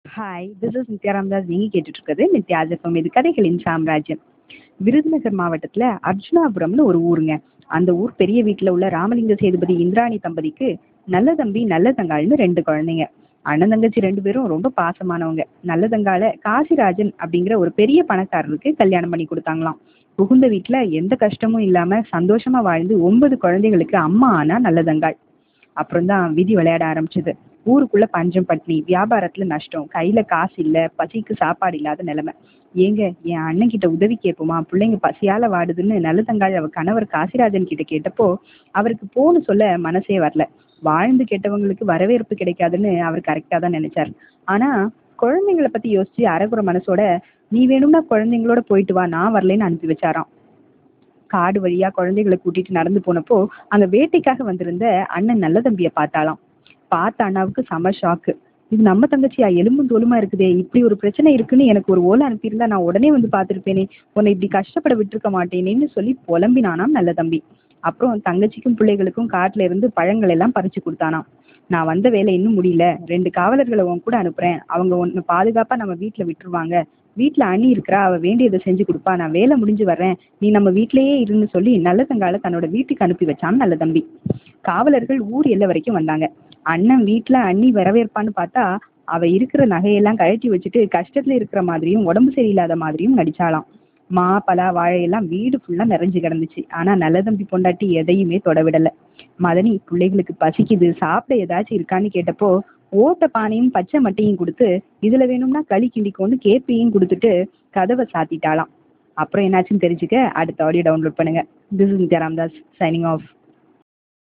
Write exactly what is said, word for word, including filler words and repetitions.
Hi, this is Nithya Ramadas. நீங்க கேட்டுட்டு இருக்கிறது நித்யாஸ் எஃப்எம். இது கதைகளின் சாம்ராஜ்யம். விருதுநகர் மாவட்டத்துல அர்ஜுனாபுரம்னு ஒரு ஊருங்க. அந்த ஊர் பெரிய வீட்டுல உள்ள ராமலிங்க சேதுபதி இந்திராணி தம்பதிக்கு நல்ல தம்பி நல்ல தங்காள்னு ரெண்டு குழந்தைங்க. அண்ணன் தங்கச்சி ரெண்டு பேரும் ரொம்ப பாசமானவங்க. நல்ல தங்கால காசிராஜன் அப்படிங்கிற ஒரு பெரிய பணக்காரருக்கு கல்யாணம் பண்ணி கொடுத்தாங்களாம். புகுந்த வீட்டுல எந்த கஷ்டமும் இல்லாம சந்தோஷமா வாழ்ந்து ஒன்பது குழந்தைகளுக்கு அம்மா ஆனா நல்லதங்காள். அப்புறம் தான் விதி விளையாட ஆரம்பிச்சது. ஊருக்குள்ள பஞ்சம் பட்டினி, வியாபாரத்துல நஷ்டம், கையில காசு இல்ல, பசிக்கு சாப்பாடு இல்லாத நிலைமை. ஏங்க, என் அண்ணன் கிட்ட உதவி கேட்போமா, பிள்ளைங்க பசியால வாடுதுன்னு நல்லதங்காள் அவ கணவர் காசிராஜன் கிட்ட கேட்டப்போ அவருக்கு போன்னு சொல்ல மனசே வரல. வாழ்ந்து கெட்டவங்களுக்கு வரவேற்பு கிடைக்காதுன்னு அவர் கரெக்டா தான் நினைச்சாரு. ஆனா குழந்தைங்களை பத்தி யோசிச்சு அரைகுறை மனசோட நீ வேணும்னா குழந்தைங்களோட போயிட்டு வா, நான் வரலைன்னு அனுப்பி வச்சாராம். காடு வழியா குழந்தைகளை கூட்டிட்டு நடந்து போனப்போ அங்க வேட்டைக்காக வந்திருந்த அண்ணன் நல்ல தம்பிய பார்த்தாலாம். பார்த்த அண்ணாவுக்கு செம ஷாக்கு. இது நம்ம தங்கச்சியா, எலும்பும் தோலுமா இருக்குதே, இப்படி ஒரு பிரச்சனை இருக்குன்னு எனக்கு ஒரு ஓலை அனுப்பியிருந்தா நான் உடனே வந்து பார்த்துருப்பேனே, உன்னை இப்படி கஷ்டப்பட விட்டுருக்க மாட்டேனேன்னு சொல்லி புலம்பினானாம் நல்ல தம்பி. அப்புறம் தங்கச்சிக்கும் பிள்ளைகளுக்கும் காட்டுல இருந்து பழங்கள் எல்லாம் பறிச்சு கொடுத்தானாம். நான் வந்த வேலை இன்னும் முடியல, ரெண்டு காவலர்களை உன் கூட அனுப்புறேன், அவங்க உன்னை பாதுகாப்பா நம்ம வீட்டுல விட்டுருவாங்க. வீட்டுல அண்ணி இருக்கிறா, அவ வேண்டியதை செஞ்சு கொடுப்பா, நான் வேலை முடிஞ்சு வர்றேன், நீ நம்ம வீட்டிலேயே இருன்னு சொல்லி நல்ல தங்கால தன்னோட வீட்டுக்கு அனுப்பி வச்சான் நல்ல தம்பி. காவலர்கள் ஊர் எல்லை வரைக்கும் வந்தாங்க. அண்ணன் வீட்டுல அண்ணி வரவேற்பான்னு பார்த்தா அவ இருக்கிற நகையெல்லாம் கழட்டி வச்சுட்டு கஷ்டத்துல இருக்கிற மாதிரியும் உடம்பு சரியில்லாத மாதிரியும் நடிச்சாலாம். மா பலா வாழையெல்லாம் வீடு ஃபுல்லா நிறைஞ்சு கிடந்துச்சு. ஆனா நல்ல தம்பி பொண்டாட்டி எதையுமே தொட விடல. மதனி பிள்ளைகளுக்கு பசிக்குது, சாப்பிட ஏதாச்சும் இருக்கான்னு கேட்டப்போ ஓட்ட பானையும் பச்சை மட்டையும் கொடுத்து இதுல வேணும்னா களி கிண்டிக்கோன்னு கேப்பையும் கொடுத்துட்டு கதவை சாத்திட்டாலாம். அப்புறம் என்னாச்சுன்னு தெரிஞ்சுக்க அடுத்த ஆடியோ டவுன்லோட் பண்ணுங்க. This is Nithya Ramadas signing of.